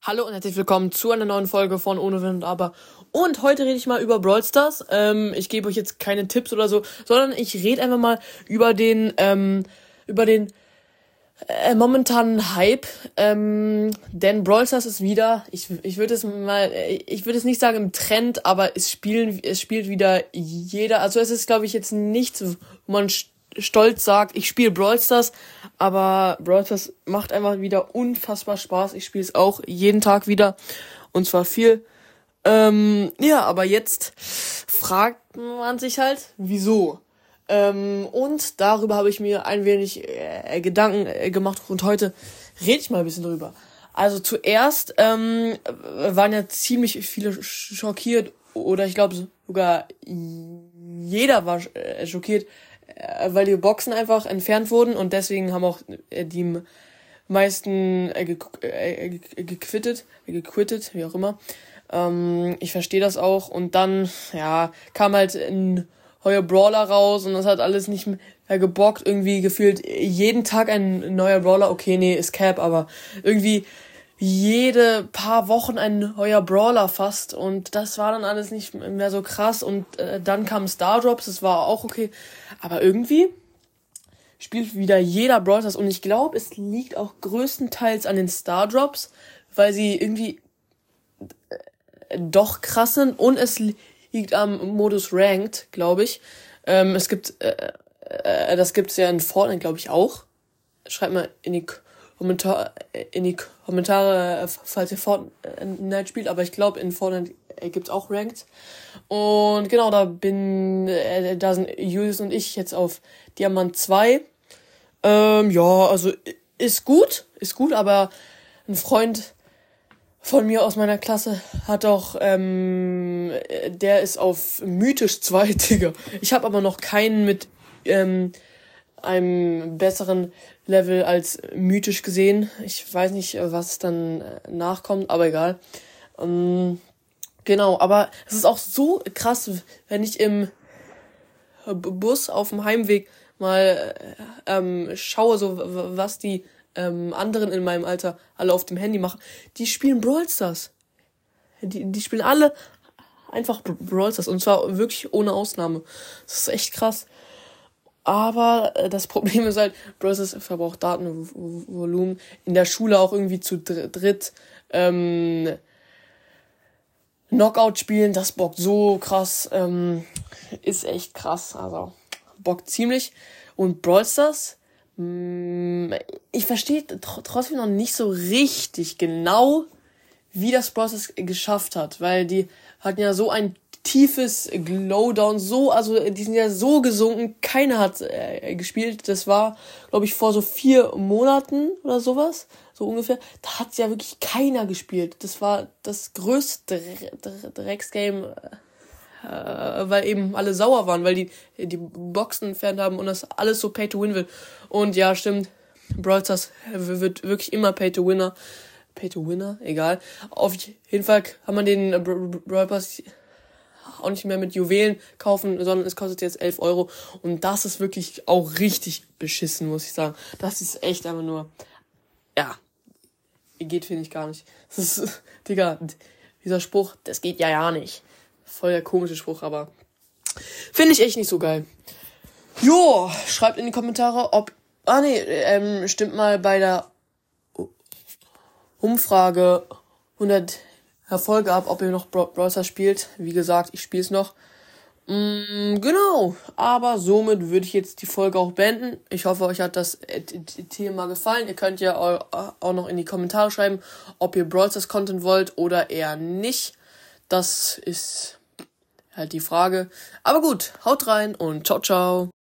Hallo und herzlich willkommen zu einer neuen Folge von Ohne Wenn und Aber. Und heute rede ich mal über Brawl Stars. Ich gebe euch jetzt keine Tipps oder so, sondern ich rede einfach mal über den momentanen Hype. Denn Brawl Stars ist wieder, ich würde es nicht sagen im Trend, aber es spielt wieder jeder. Also es ist, glaube ich, jetzt nichts, wo man stolz sagt, ich spiele Brawl Stars, aber Brawl Stars macht einfach wieder unfassbar Spaß. Ich spiele es auch jeden Tag wieder und zwar viel. Aber jetzt fragt man sich halt, wieso? Und darüber habe ich mir ein wenig Gedanken gemacht und heute rede ich mal ein bisschen drüber. Also zuerst waren ja ziemlich viele schockiert oder ich glaube sogar jeder war schockiert, weil die Boxen einfach entfernt wurden und deswegen haben auch die meisten gequittet, wie auch immer. Ich verstehe das auch und dann, kam halt ein neuer Brawler raus und das hat alles nicht mehr gebockt. Irgendwie gefühlt jeden Tag ein neuer Brawler. Okay, nee, ist Cap, aber irgendwie jede paar Wochen ein neuer Brawler fast und das war dann alles nicht mehr so krass und dann kamen Stardrops, das war auch okay, aber irgendwie spielt wieder jeder Brawl Stars und ich glaube, es liegt auch größtenteils an den Stardrops, weil sie irgendwie doch krass sind und es liegt am Modus Ranked, glaube ich. Das gibt's ja in Fortnite, glaube ich, auch. Schreibt mal in die Kommentare, falls ihr Fortnite spielt, aber ich glaube, in Fortnite gibt's auch Ranked. Und genau, da sind Julius und ich jetzt auf Diamant 2. Also ist gut, aber ein Freund von mir aus meiner Klasse hat auch, der ist auf mythisch 2, Digga. Ich habe aber noch keinen mit einem besseren Level als mythisch gesehen. Ich weiß nicht, was dann nachkommt, aber egal. Genau, aber es ist auch so krass, wenn ich im Bus auf dem Heimweg mal schaue, so was die anderen in meinem Alter alle auf dem Handy machen. Die spielen Brawl Stars. Die spielen alle einfach Brawl Stars und zwar wirklich ohne Ausnahme. Das ist echt krass. Aber das Problem ist halt, Brawl Stars verbraucht Datenvolumen. In der Schule auch irgendwie zu dritt. Knockout spielen, das bockt so krass. Ist echt krass. Also bockt ziemlich. Und Brawl Stars, ich verstehe trotzdem noch nicht so richtig genau, wie das Brawl Stars geschafft hat, weil die hatten ja so ein tiefes Glowdown, die sind ja so gesunken, keiner hat gespielt, das war, glaube ich, vor so 4 Monaten oder sowas, so ungefähr, da hat ja wirklich keiner gespielt, das war das größte Drecksgame, weil eben alle sauer waren, weil die Boxen entfernt haben und das alles so Pay to Win wird. Und ja, stimmt, Brawl Stars wird wirklich immer Pay to Winner, egal. Auf jeden Fall kann man den Brawl Pass auch nicht mehr mit Juwelen kaufen, sondern es kostet jetzt 11 Euro und das ist wirklich auch richtig beschissen, muss ich sagen. Das ist echt einfach nur, geht, finde ich gar nicht. Das ist, Digga, dieser Spruch, das geht ja nicht. Voll der komische Spruch, aber finde ich echt nicht so geil. Jo, schreibt in die Kommentare, stimmt mal bei der Umfrage 100 Erfolge ab, ob ihr noch Brawl Stars spielt. Wie gesagt, ich spiele es noch. Genau, aber somit würde ich jetzt die Folge auch beenden. Ich hoffe, euch hat das Thema gefallen. Ihr könnt ja auch noch in die Kommentare schreiben, ob ihr Brawl Stars Content wollt oder eher nicht. Das ist halt die Frage. Aber gut, haut rein und ciao, ciao.